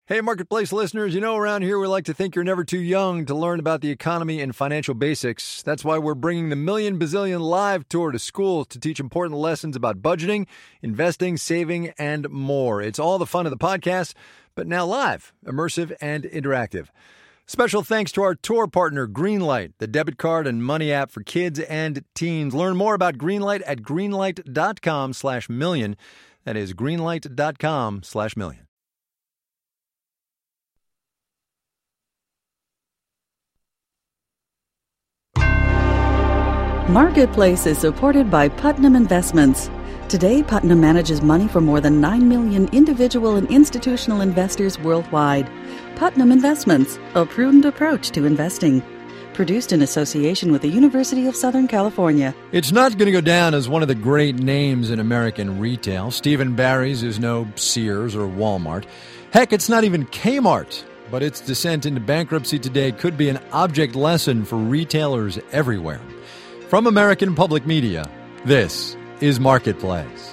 Hey, Marketplace listeners, around here we like to think you're never too young to learn about the economy and financial basics. That's why we're bringing the Million Bazillion Live Tour to schools to teach important lessons about budgeting, investing, saving, and more. It's all the fun of the podcast, but now live, immersive, and interactive. Special thanks to our tour partner, Greenlight, the debit card and money app for kids and teens. Learn more about Greenlight at greenlight.com/million. That is greenlight.com/million. Marketplace is supported by Putnam Investments. Today, Putnam manages money for more than 9 million individual and institutional investors worldwide. Putnam Investments, a prudent approach to investing. Produced in association with the University of Southern California. It's not going to go down as one of the great names in American retail. Stephen Barry's is no Sears or Walmart. Heck, it's not even Kmart. But its descent into bankruptcy today could be an object lesson for retailers everywhere. From American Public Media, this is Marketplace.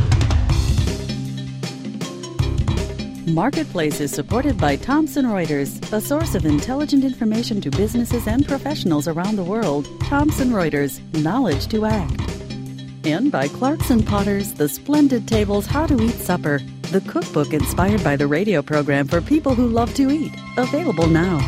Marketplace is supported by Thomson Reuters, a source of intelligent information to businesses and professionals around the world. Thomson Reuters, knowledge to act. And by Clarkson Potters, the splendid tables How to Eat Supper, the cookbook inspired by the radio program for people who love to eat. Available now.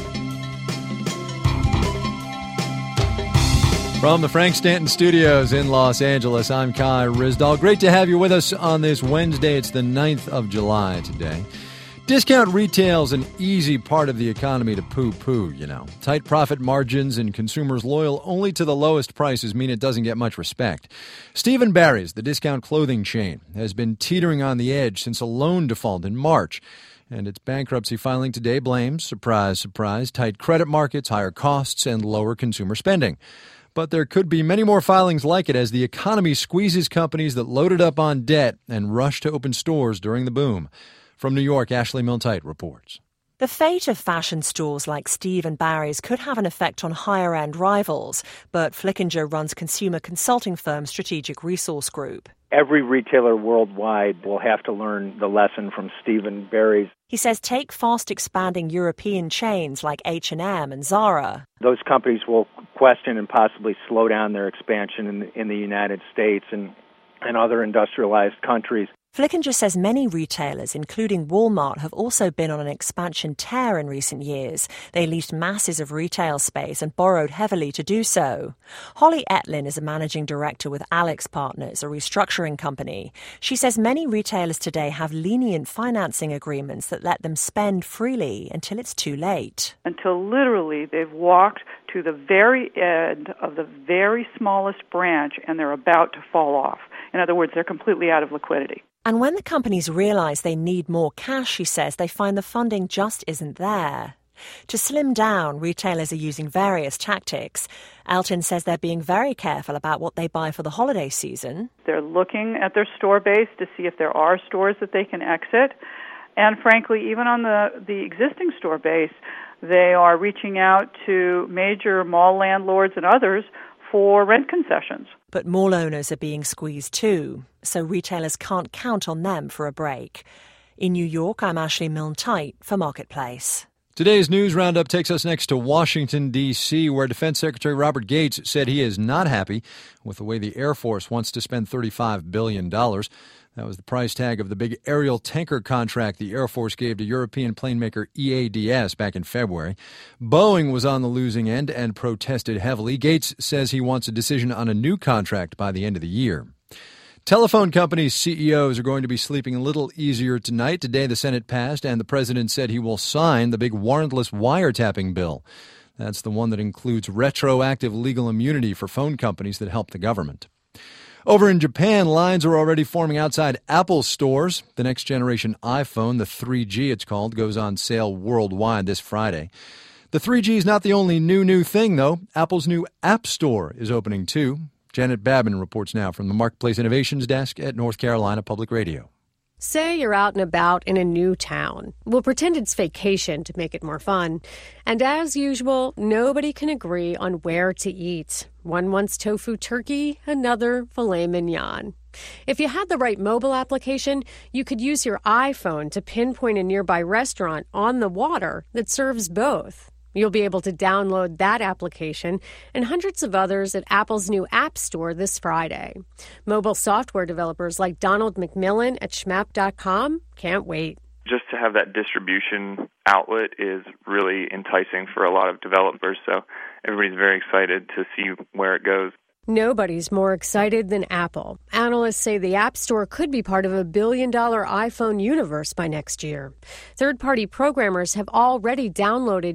From the Frank Stanton Studios in Los Angeles, I'm Kai Ryssdal. Great to have you with us on this Wednesday. It's the 9th of July today. Discount retail's an easy part of the economy to poo-poo, Tight profit margins and consumers loyal only to the lowest prices mean it doesn't get much respect. Stephen Barry's, the discount clothing chain, has been teetering on the edge since a loan default in March. And its bankruptcy filing today blames, surprise, surprise, tight credit markets, higher costs, and lower consumer spending. But there could be many more filings like it as the economy squeezes companies that loaded up on debt and rushed to open stores during the boom. From New York, Ashley Milne-Tite reports. The fate of fashion stores like Steve & Barry's could have an effect on higher-end rivals. Bert Flickinger runs consumer consulting firm Strategic Resource Group. Every retailer worldwide will have to learn the lesson from Steve & Barry's. He says take fast-expanding European chains like H&M and Zara. Those companies will question and possibly slow down their expansion in the United States and other industrialized countries. Flickinger says many retailers, including Walmart, have also been on an expansion tear in recent years. They leased masses of retail space and borrowed heavily to do so. Holly Etlin is a managing director with Alex Partners, a restructuring company. She says many retailers today have lenient financing agreements that let them spend freely until it's too late. Until literally they've walked to the very end of the very smallest branch and they're about to fall off. In other words, they're completely out of liquidity. And when the companies realize they need more cash, she says, they find the funding just isn't there. To slim down, retailers are using various tactics. Elton says they're being very careful about what they buy for the holiday season. They're looking at their store base to see if there are stores that they can exit. And frankly, even on the existing store base, they are reaching out to major mall landlords and others for rent concessions. But mall owners are being squeezed too, so retailers can't count on them for a break. In New York, I'm Ashley Milne-Tite for Marketplace. Today's news roundup takes us next to Washington, D.C., where Defense Secretary Robert Gates said he is not happy with the way the Air Force wants to spend $35 billion. That was the price tag of the big aerial tanker contract the Air Force gave to European plane maker EADS back in February. Boeing was on the losing end and protested heavily. Gates says he wants a decision on a new contract by the end of the year. Telephone companies' CEOs are going to be sleeping a little easier tonight. Today the Senate passed and the president said he will sign the big warrantless wiretapping bill. That's the one that includes retroactive legal immunity for phone companies that help the government. Over in Japan, lines are already forming outside Apple stores. The next generation iPhone, the 3G it's called, goes on sale worldwide this Friday. The 3G is not the only new thing, though. Apple's new App Store is opening, too. Janet Babin reports now from the Marketplace Innovations Desk at North Carolina Public Radio. Say you're out and about in a new town. We'll pretend it's vacation to make it more fun. And as usual, nobody can agree on where to eat. One wants tofu turkey, another filet mignon. If you had the right mobile application, you could use your iPhone to pinpoint a nearby restaurant on the water that serves both. You'll be able to download that application and hundreds of others at Apple's new App Store this Friday. Mobile software developers like Donald McMillan at Schmap.com can't wait. Just to have that distribution outlet is really enticing for a lot of developers, so everybody's very excited to see where it goes. Nobody's more excited than Apple. Analysts say the App Store could be part of a billion-dollar iPhone universe by next year. Third-party programmers have already downloaded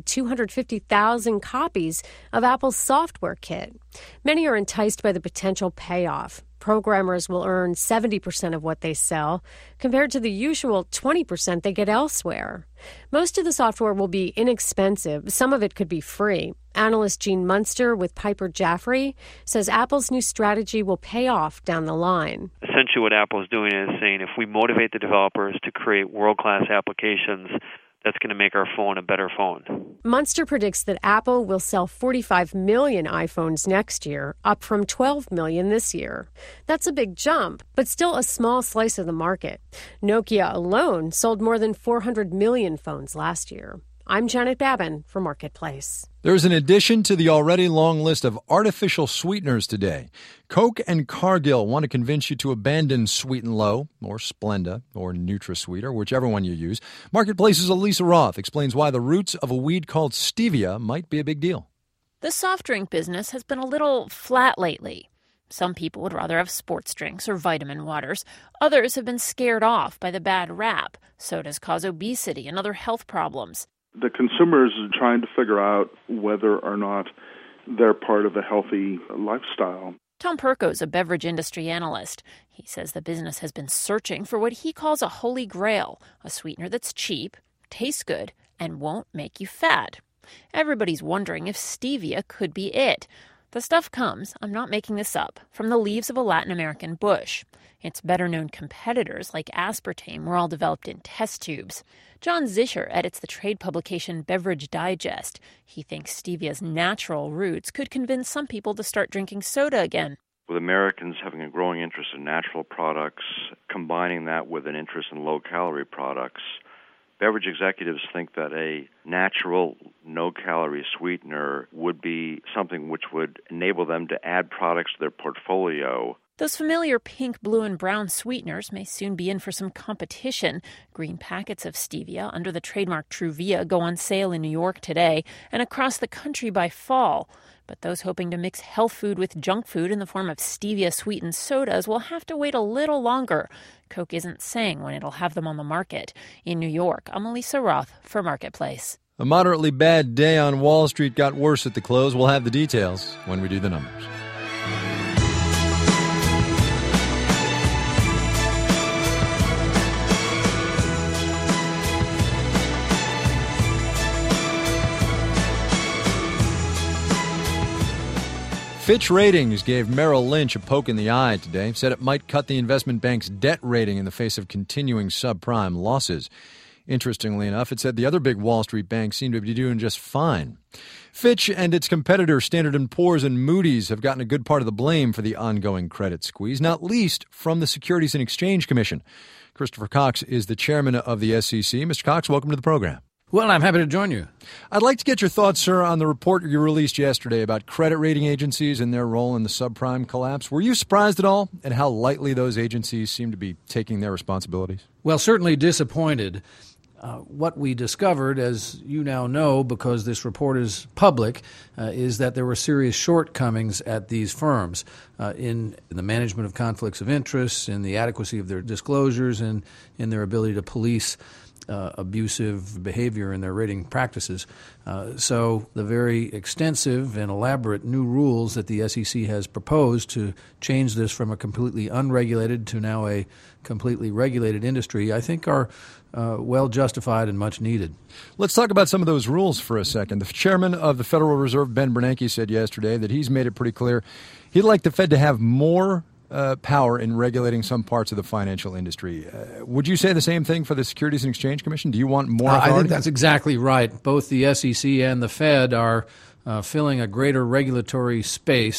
250,000 copies of Apple's software kit. Many are enticed by the potential payoff. Programmers will earn 70% of what they sell, compared to the usual 20% they get elsewhere. Most of the software will be inexpensive. Some of it could be free. Analyst Gene Munster with Piper Jaffray says Apple's new strategy will pay off down the line. Essentially what Apple is doing is saying if we motivate the developers to create world-class applications, that's going to make our phone a better phone. Munster predicts that Apple will sell 45 million iPhones next year, up from 12 million this year. That's a big jump, but still a small slice of the market. Nokia alone sold more than 400 million phones last year. I'm Janet Babin for Marketplace. There's an addition to the already long list of artificial sweeteners today. Coke and Cargill want to convince you to abandon Sweet and Low, or Splenda, or NutraSweet, or whichever one you use. Marketplace's Elisa Roth explains why the roots of a weed called stevia might be a big deal. The soft drink business has been a little flat lately. Some people would rather have sports drinks or vitamin waters. Others have been scared off by the bad rap. Sodas cause obesity and other health problems. The consumers are trying to figure out whether or not they're part of a healthy lifestyle. Tom Perko is a beverage industry analyst. He says the business has been searching for what he calls a holy grail, a sweetener that's cheap, tastes good, and won't make you fat. Everybody's wondering if stevia could be it. The stuff comes, I'm not making this up, from the leaves of a Latin American bush. Its better-known competitors, like aspartame, were all developed in test tubes. John Zischer edits the trade publication Beverage Digest. He thinks stevia's natural roots could convince some people to start drinking soda again. With Americans having a growing interest in natural products, combining that with an interest in low-calorie products, beverage executives think that a natural, no-calorie sweetener would be something which would enable them to add products to their portfolio. Those familiar pink, blue, and brown sweeteners may soon be in for some competition. Green packets of stevia under the trademark Truvia go on sale in New York today and across the country by fall. But those hoping to mix health food with junk food in the form of stevia-sweetened sodas will have to wait a little longer. Coke isn't saying when it'll have them on the market. In New York, I'm Elisa Roth for Marketplace. A moderately bad day on Wall Street got worse at the close. We'll have the details when we do the numbers. Fitch Ratings gave Merrill Lynch a poke in the eye today, said it might cut the investment bank's debt rating in the face of continuing subprime losses. Interestingly enough, it said the other big Wall Street banks seem to be doing just fine. Fitch and its competitors Standard & Poor's and Moody's have gotten a good part of the blame for the ongoing credit squeeze, not least from the Securities and Exchange Commission. Christopher Cox is the chairman of the SEC. Mr. Cox, welcome to the program. Well, I'm happy to join you. I'd like to get your thoughts, sir, on the report you released yesterday about credit rating agencies and their role in the subprime collapse. Were you surprised at all at how lightly those agencies seem to be taking their responsibilities? Well, certainly disappointed. What we discovered, as you now know, because this report is public, is that there were serious shortcomings at these firms in the management of conflicts of interest, in the adequacy of their disclosures, and in their ability to police abusive behavior in their rating practices. So the very extensive and elaborate new rules that the SEC has proposed to change this from a completely unregulated to now a completely regulated industry, I think are well justified and much needed. Let's talk about some of those rules for a second. The chairman of the Federal Reserve, Ben Bernanke, said yesterday that he's made it pretty clear he'd like the Fed to have more power in regulating some parts of the financial industry. Would you say the same thing for the Securities and Exchange Commission? Do you want more authority? I think that's exactly right. Both the SEC and the Fed are filling a greater regulatory space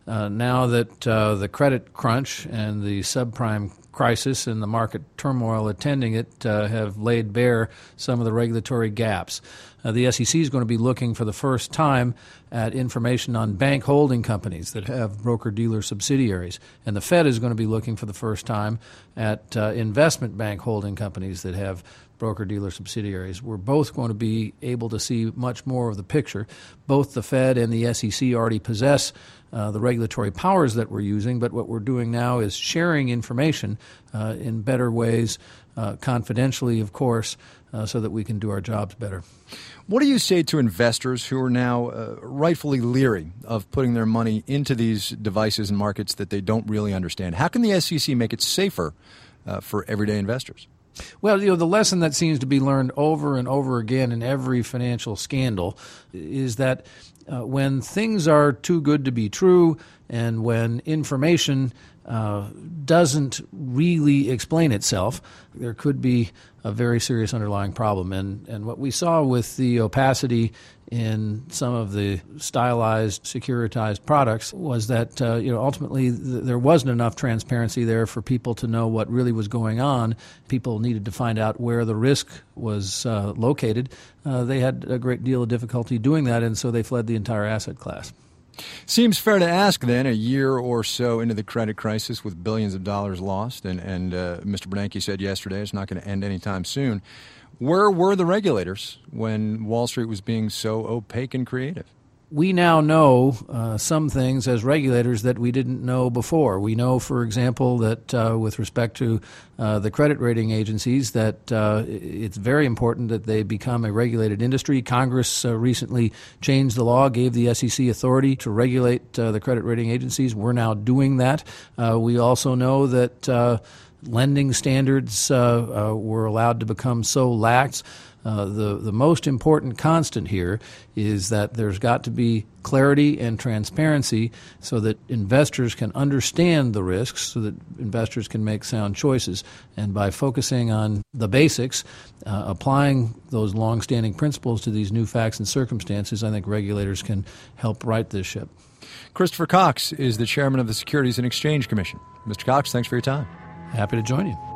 now that the credit crunch and the subprime crisis and the market turmoil attending it have laid bare some of the regulatory gaps. The SEC is going to be looking for the first time at information on bank holding companies that have broker-dealer subsidiaries. And the Fed is going to be looking for the first time at investment bank holding companies that have broker-dealer subsidiaries. We're both going to be able to see much more of the picture. Both the Fed and the SEC already possess the regulatory powers that we're using, but what we're doing now is sharing information in better ways, confidentially, of course, so that we can do our jobs better. What do you say to investors who are now rightfully leery of putting their money into these devices and markets that they don't really understand? How can the SEC make it safer for everyday investors? Well, the lesson that seems to be learned over and over again in every financial scandal is that when things are too good to be true and when information doesn't really explain itself, there could be a very serious underlying problem. And what we saw with the opacity in some of the stylized, securitized products was that ultimately there wasn't enough transparency there for people to know what really was going on. People needed to find out where the risk was located. They had a great deal of difficulty doing that, and so they fled the entire asset class. Seems fair to ask, then, a year or so into the credit crisis with billions of dollars lost, and Mr. Bernanke said yesterday it's not going to end anytime soon. Where were the regulators when Wall Street was being so opaque and creative? We now know some things as regulators that we didn't know before. We know, for example, that with respect to the credit rating agencies, that it's very important that they become a regulated industry. Congress recently changed the law, gave the SEC authority to regulate the credit rating agencies. We're now doing that. We also know that lending standards were allowed to become so lax. The most important constant here is that there's got to be clarity and transparency so that investors can understand the risks, so that investors can make sound choices. And by focusing on the basics, applying those long-standing principles to these new facts and circumstances, I think regulators can help right this ship. Christopher Cox is the chairman of the Securities and Exchange Commission. Mr. Cox, thanks for your time. Happy to join you.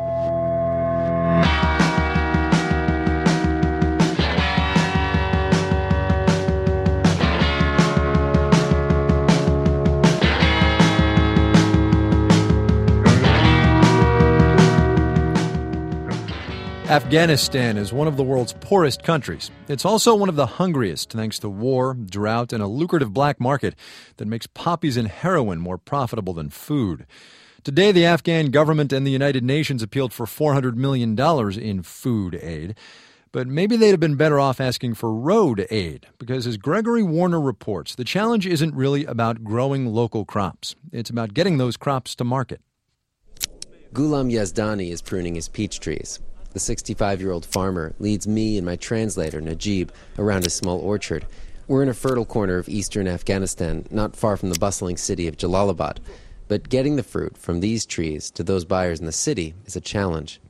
Afghanistan is one of the world's poorest countries. It's also one of the hungriest thanks to war, drought, and a lucrative black market that makes poppies and heroin more profitable than food. Today, the Afghan government and the United Nations appealed for $400 million in food aid. But maybe they'd have been better off asking for road aid, because as Gregory Warner reports, the challenge isn't really about growing local crops. It's about getting those crops to market. Ghulam Yazdani is pruning his peach trees. The 65-year-old farmer leads me and my translator, Najib, around his small orchard. We're in a fertile corner of eastern Afghanistan, not far from the bustling city of Jalalabad. But getting the fruit from these trees to those buyers in the city is a challenge.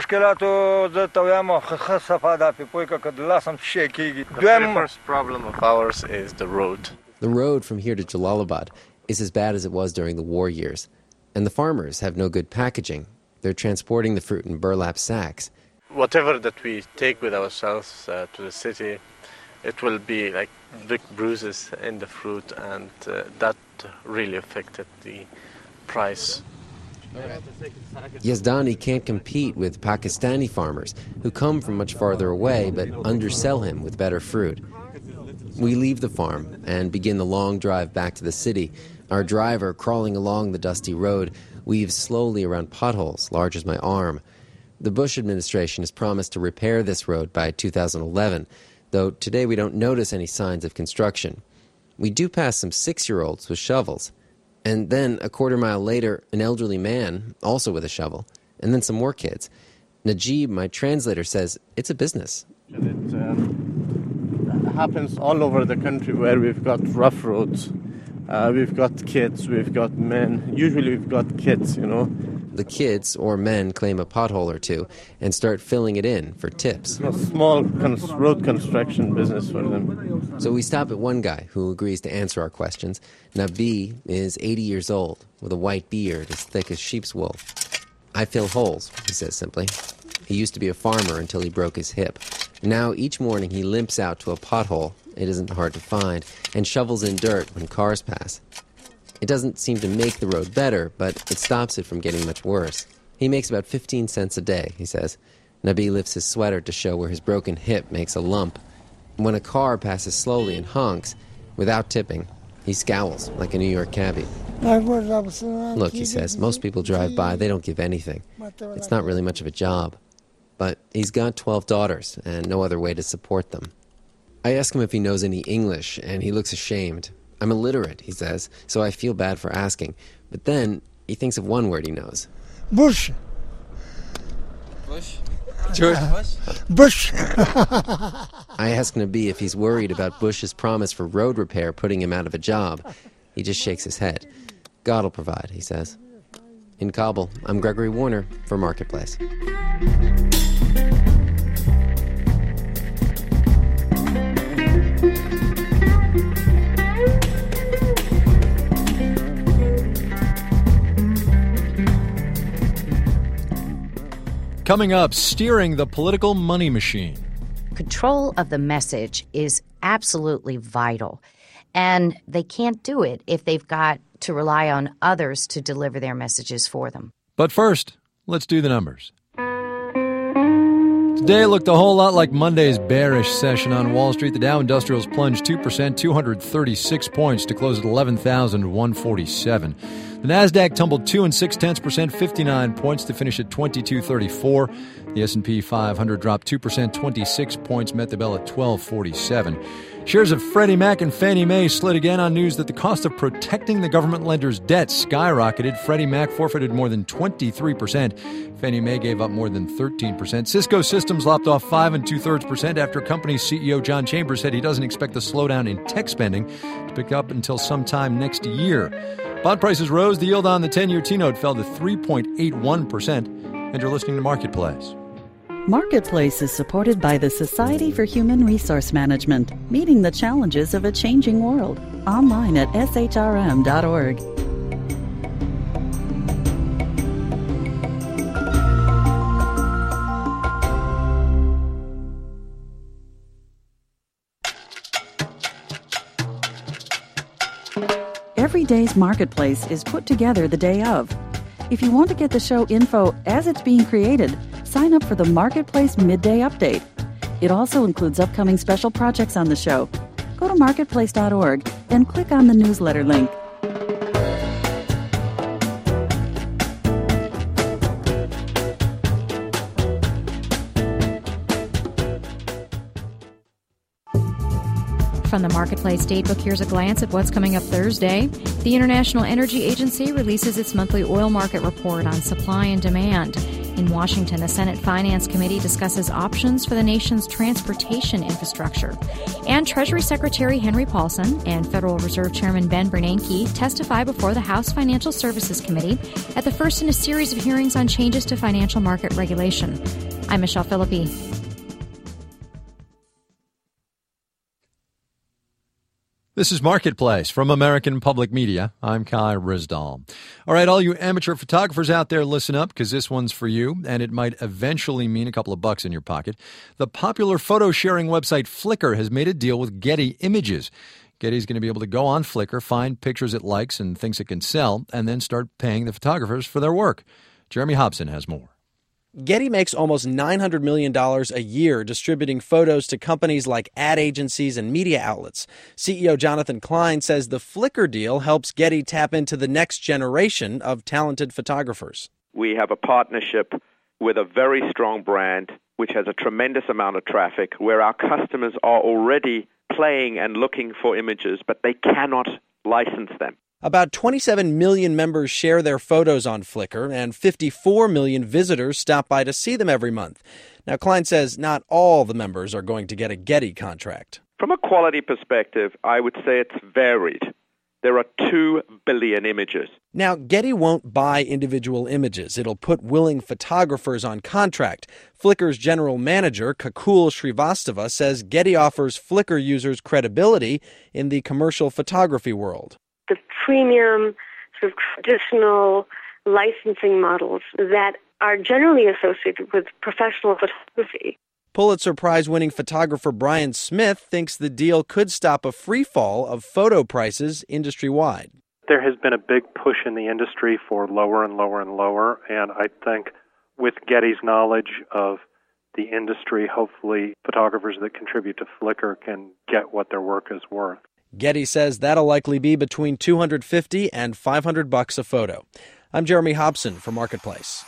The first problem of ours is the road. The road from here to Jalalabad is as bad as it was during the war years. And the farmers have no good packaging. They're transporting the fruit in burlap sacks. Whatever that we take with ourselves to the city, it will be like big bruises in the fruit, and that really affected the price. Yazdani can't compete with Pakistani farmers who come from much farther away but undersell him with better fruit. We leave the farm and begin the long drive back to the city. Our driver, crawling along the dusty road, weaves slowly around potholes large as my arm. The Bush administration has promised to repair this road by 2011, though today we don't notice any signs of construction. We do pass some 6-year-olds with shovels. And then, a quarter mile later, an elderly man, also with a shovel, and then some more kids. Najib, my translator, says it's a business. It happens all over the country where we've got rough roads. We've got kids, we've got men. Usually we've got kids, The kids, or men, claim a pothole or two and start filling it in for tips. A small road construction business for them. So we stop at one guy who agrees to answer our questions. Nabi is 80 years old, with a white beard as thick as sheep's wool. I fill holes, he says simply. He used to be a farmer until he broke his hip. Now each morning he limps out to a pothole, it isn't hard to find, and shovels in dirt when cars pass. It doesn't seem to make the road better, but it stops it from getting much worse. He makes about 15 cents a day, he says. Nabi lifts his sweater to show where his broken hip makes a lump. When a car passes slowly and honks, without tipping, he scowls like a New York cabbie. Look, he says, most people drive by, they don't give anything. It's not really much of a job. But he's got 12 daughters and no other way to support them. I ask him if he knows any English, and he looks ashamed. I'm illiterate, he says, so I feel bad for asking. But then he thinks of one word he knows. Bush. Bush? Bush. Bush. I ask Nabi if he's worried about Bush's promise for road repair putting him out of a job. He just shakes his head. God will provide, he says. In Kabul, I'm Gregory Warner for Marketplace. Coming up, steering the political money machine. Control of the message is absolutely vital, and they can't do it if they've got to rely on others to deliver their messages for them. But first, let's do the numbers. Today looked a whole lot like Monday's bearish session on Wall Street. The Dow Industrials plunged 2%, 236 points to close at 11,147. The Nasdaq tumbled 2 6/10%, 59 points to finish at 2234. The S&P 500 dropped 2%, 26 points, met the bell at 1247. Shares of Freddie Mac and Fannie Mae slid again on news that the cost of protecting the government lender's debt skyrocketed. Freddie Mac forfeited more than 23%. Fannie Mae gave up more than 13%. Cisco Systems lopped off 5 2/3% after company CEO John Chambers said he doesn't expect the slowdown in tech spending to pick up until sometime next year. Bond prices rose. The yield on the 10-year T-note fell to 3.81%. And you're listening to Marketplace. Marketplace is supported by the Society for Human Resource Management, meeting the challenges of a changing world. Online at shrm.org. Every day's Marketplace is put together the day of. If you want to get the show info as it's being created, sign up for the Marketplace Midday Update. It also includes upcoming special projects on the show. Go to marketplace.org and click on the newsletter link. From the Marketplace Datebook, here's a glance at what's coming up Thursday. The International Energy Agency releases its monthly oil market report on supply and demand. In Washington, the Senate Finance Committee discusses options for the nation's transportation infrastructure. And Treasury Secretary Henry Paulson and Federal Reserve Chairman Ben Bernanke testify before the House Financial Services Committee at the first in a series of hearings on changes to financial market regulation. I'm Michelle Philippi. This is Marketplace from American Public Media. I'm Kai Rizdal. All right, all you amateur photographers out there, listen up, because this one's for you, and it might eventually mean a couple of bucks in your pocket. The popular photo-sharing website Flickr has made a deal with Getty Images. Getty's going to be able to go on Flickr, find pictures it likes and thinks it can sell, and then start paying the photographers for their work. Jeremy Hobson has more. Getty makes almost $900 million a year distributing photos to companies like ad agencies and media outlets. CEO Jonathan Klein says the Flickr deal helps Getty tap into the next generation of talented photographers. We have a partnership with a very strong brand which has a tremendous amount of traffic, where our customers are already playing and looking for images, but they cannot license them. About 27 million members share their photos on Flickr, and 54 million visitors stop by to see them every month. Now, Klein says not all the members are going to get a Getty contract. From a quality perspective, I would say it's varied. there are 2 billion images. Now, Getty won't buy individual images. It'll put willing photographers on contract. Flickr's general manager, Kakul Srivastava, says Getty offers Flickr users credibility in the commercial photography world. The premium, sort of traditional licensing models that are generally associated with professional photography. Pulitzer Prize-winning photographer Brian Smith thinks the deal could stop a free fall of photo prices industry-wide. There has been a big push in the industry for lower and lower and lower, and I think with Getty's knowledge of the industry, hopefully photographers that contribute to Flickr can get what their work is worth. Getty says that'll likely be between $250 and $500 a photo. I'm Jeremy Hobson for Marketplace.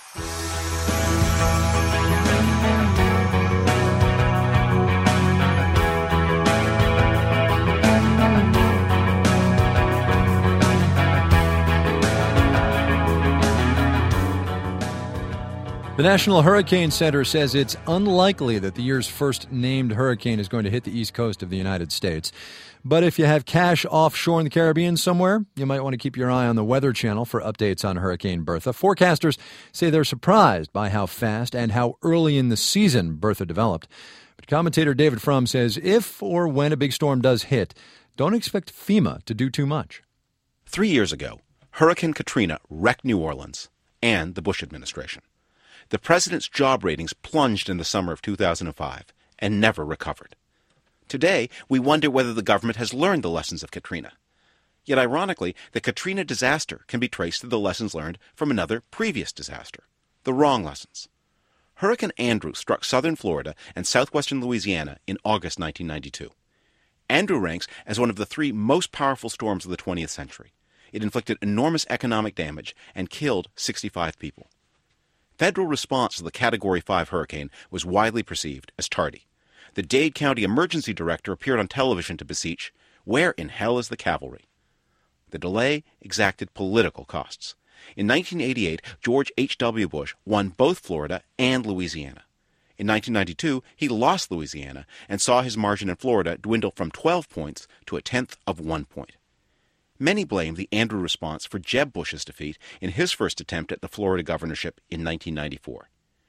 The National Hurricane Center says it's unlikely that the year's first named hurricane is going to hit the east coast of the United States. But if you have cash offshore in the Caribbean somewhere, you might want to keep your eye on the Weather Channel for updates on Hurricane Bertha. Forecasters say they're surprised by how fast and how early in the season Bertha developed. But commentator David Frum says if or when a big storm does hit, don't expect FEMA to do too much. 3 years ago, Hurricane Katrina wrecked New Orleans and the Bush administration. The president's job ratings plunged in the summer of 2005 and never recovered. Today, we wonder whether the government has learned the lessons of Katrina. Yet ironically, the Katrina disaster can be traced to the lessons learned from another previous disaster, the wrong lessons. Hurricane Andrew struck southern Florida and southwestern Louisiana in August 1992. Andrew ranks as one of the 3 most powerful storms of the 20th century. It inflicted enormous economic damage and killed 65 people. Federal response to the Category 5 hurricane was widely perceived as tardy. The Dade County Emergency Director appeared on television to beseech, "Where in hell is the cavalry?" The delay exacted political costs. In 1988, George H.W. Bush won both Florida and Louisiana. In 1992, he lost Louisiana and saw his margin in Florida dwindle from 12 points to 1/10 of 1 point. Many blame the Andrew response for Jeb Bush's defeat in his first attempt at the Florida governorship in 1994.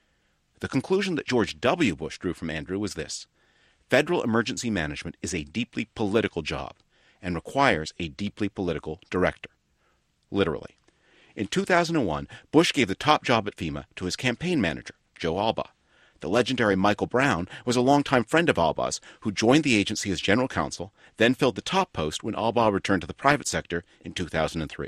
The conclusion that George W. Bush drew from Andrew was this: federal emergency management is a deeply political job and requires a deeply political director. Literally. In 2001, Bush gave the top job at FEMA to his campaign manager, Joe Albaugh. The legendary Michael Brown was a longtime friend of Albaugh's who joined the agency as general counsel, then filled the top post when Albaugh returned to the private sector in 2003.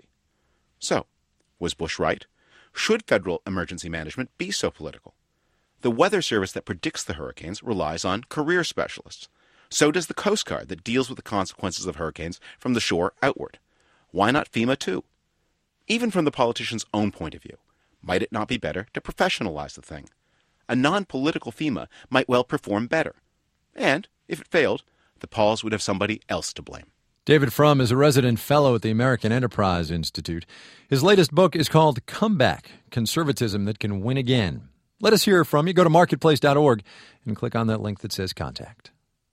So, was Bush right? Should federal emergency management be so political? The Weather Service that predicts the hurricanes relies on career specialists. So does the Coast Guard that deals with the consequences of hurricanes from the shore outward. Why not FEMA too? Even from the politician's own point of view, might it not be better to professionalize the thing? A non-political FEMA might well perform better. And, if it failed, the Pauls would have somebody else to blame. David Frum is a resident fellow at the American Enterprise Institute. His latest book is called Comeback: Conservatism That Can Win Again. Let us hear from you. Go to marketplace.org and click on that link that says Contact.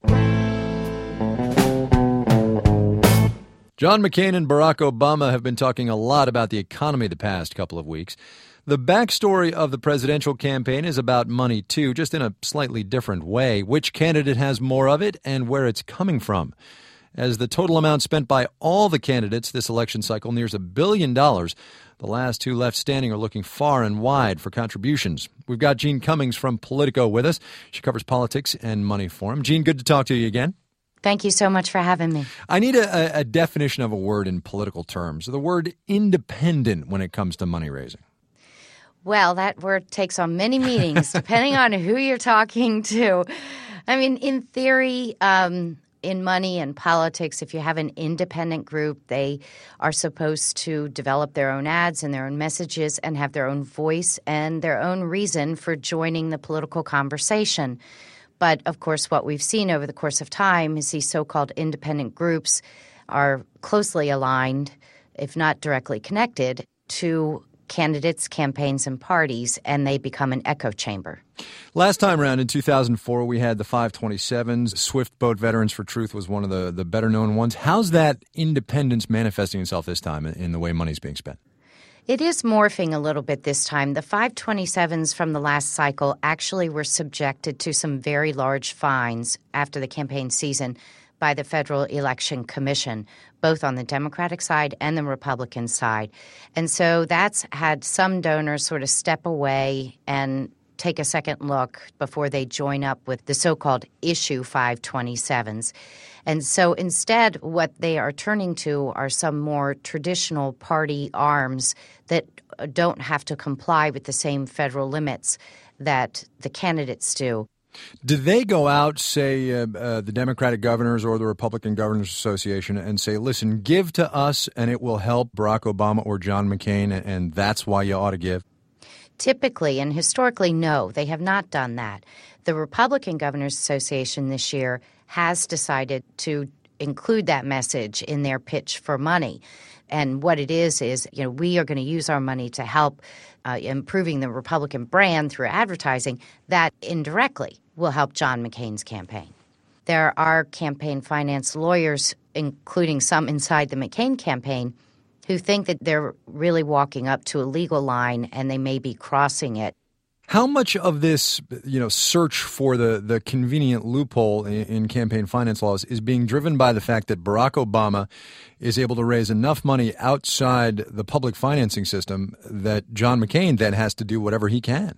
John McCain and Barack Obama have been talking a lot about the economy the past couple of weeks. The backstory of the presidential campaign is about money, too, just in a slightly different way. Which candidate has more of it and where it's coming from? As the total amount spent by all the candidates this election cycle nears $1 billion, the last 2 left standing are looking far and wide for contributions. We've got Jean Cummings from Politico with us. She covers politics and money for him. Jean, good to talk to you again. Thank you so much for having me. I need a definition of a word in political terms, the word independent when it comes to money raising. Well, that word takes on many meanings depending on who you're talking to. I mean, in theory, in money and politics, if you have an independent group, they are supposed to develop their own ads and their own messages and have their own voice and their own reason for joining the political conversation. But, of course, what we've seen over the course of time is these so-called independent groups are closely aligned, if not directly connected, to candidates, campaigns, and parties, and they become an echo chamber. Last time around in 2004, we had the 527s. Swift Boat Veterans for Truth was one of the better-known ones. How's that independence manifesting itself this time in the way money's being spent? It is morphing a little bit this time. The 527s from the last cycle actually were subjected to some very large fines after the campaign season by the Federal Election Commission, both on the Democratic side and the Republican side. And so that's had some donors sort of step away and take a second look before they join up with the so-called issue 527s. And so instead, what they are turning to are some more traditional party arms that don't have to comply with the same federal limits that the candidates do. Do they go out, say, the Democratic governors or the Republican Governors Association, and say, listen, give to us and it will help Barack Obama or John McCain, and that's why you ought to give? Typically and historically, no, they have not done that. The Republican Governors Association this year has decided to include that message in their pitch for money. And what it is, we are going to use our money to help improving the Republican brand through advertising that indirectly will help John McCain's campaign. There are campaign finance lawyers, including some inside the McCain campaign, who think that they're really walking up to a legal line and they may be crossing it. How much of this, search for the convenient loophole in campaign finance laws is being driven by the fact that Barack Obama is able to raise enough money outside the public financing system that John McCain then has to do whatever he can?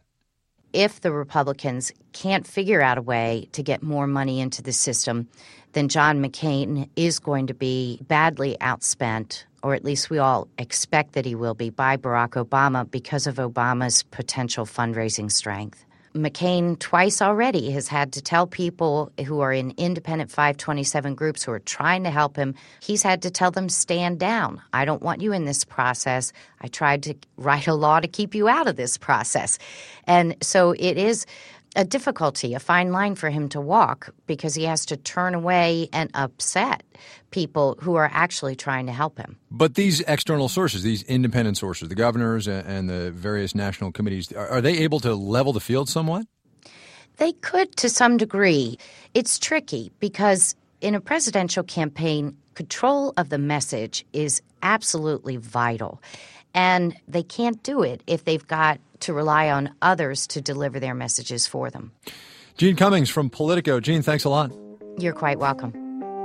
If the Republicans can't figure out a way to get more money into the system, then John McCain is going to be badly outspent, or at least we all expect that he will be, by Barack Obama because of Obama's potential fundraising strength. McCain twice already has had to tell people who are in independent 527 groups who are trying to help him, he's had to tell them, stand down. I don't want you in this process. I tried to write a law to keep you out of this process. And so it is a difficulty, a fine line for him to walk because he has to turn away and upset people who are actually trying to help him. But these external sources, these independent sources, the governors and the various national committees, are they able to level the field somewhat? They could to some degree. It's tricky because in a presidential campaign, control of the message is absolutely vital. And they can't do it if they've got to rely on others to deliver their messages for them. Jean Cummings from Politico. Jean, thanks a lot. You're quite welcome.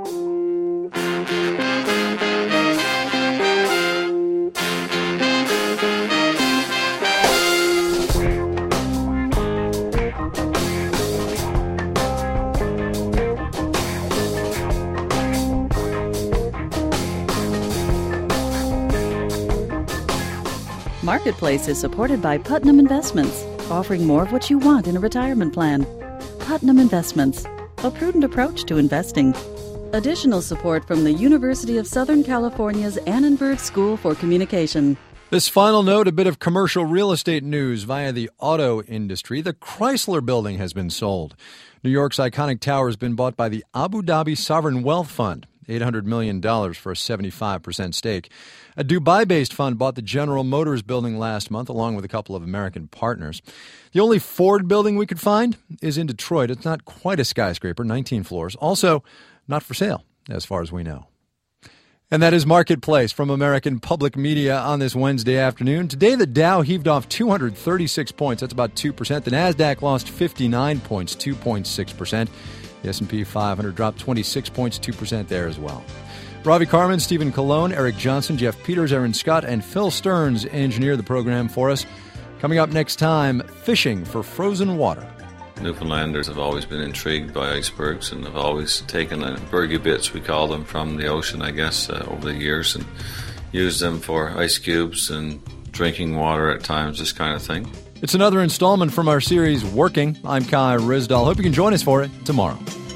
Marketplace is supported by Putnam Investments, offering more of what you want in a retirement plan. Putnam Investments, a prudent approach to investing. Additional support from the University of Southern California's Annenberg School for Communication. This final note, a bit of commercial real estate news via the auto industry. The Chrysler Building has been sold. New York's iconic tower has been bought by the Abu Dhabi Sovereign Wealth Fund. $800 million for a 75% stake. A Dubai-based fund bought the General Motors building last month, along with a couple of American partners. The only Ford building we could find is in Detroit. It's not quite a skyscraper, 19 floors. Also, not for sale, as far as we know. And that is Marketplace from American Public Media on this Wednesday afternoon. Today, the Dow heaved off 236 points. That's about 2%. The Nasdaq lost 59 points, 2.6%. The S&P 500 dropped 26 points, 2% there as well. Ravi Carmen, Stephen Colon, Eric Johnson, Jeff Peters, Aaron Scott, and Phil Stearns engineer the program for us. Coming up next time, fishing for frozen water. Newfoundlanders have always been intrigued by icebergs and have always taken bergy bits, we call them, from the ocean, I guess, over the years and used them for ice cubes and drinking water at times, this kind of thing. It's another installment from our series, Working. I'm Kai Ryssdal. Hope you can join us for it tomorrow.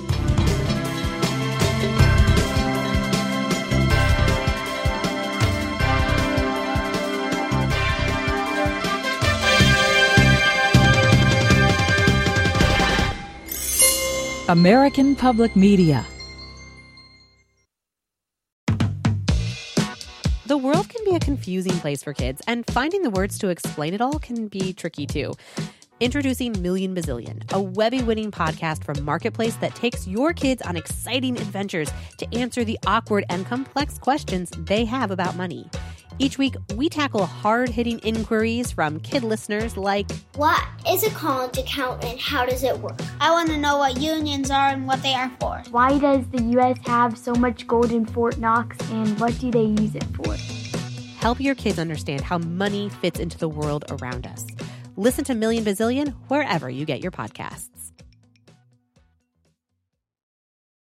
American Public Media. The world can be be a confusing place for kids, and finding the words to explain it all can be tricky too. Introducing Million Bazillion, a Webby-winning podcast from Marketplace that takes your kids on exciting adventures to answer the awkward and complex questions they have about money. Each week, we tackle hard-hitting inquiries from kid listeners like, what is a college account and how does it work? I want to know what unions are and what they are for. Why does the U.S. have so much gold in Fort Knox and what do they use it for? Help your kids understand how money fits into the world around us. Listen to Million Bazillion wherever you get your podcasts.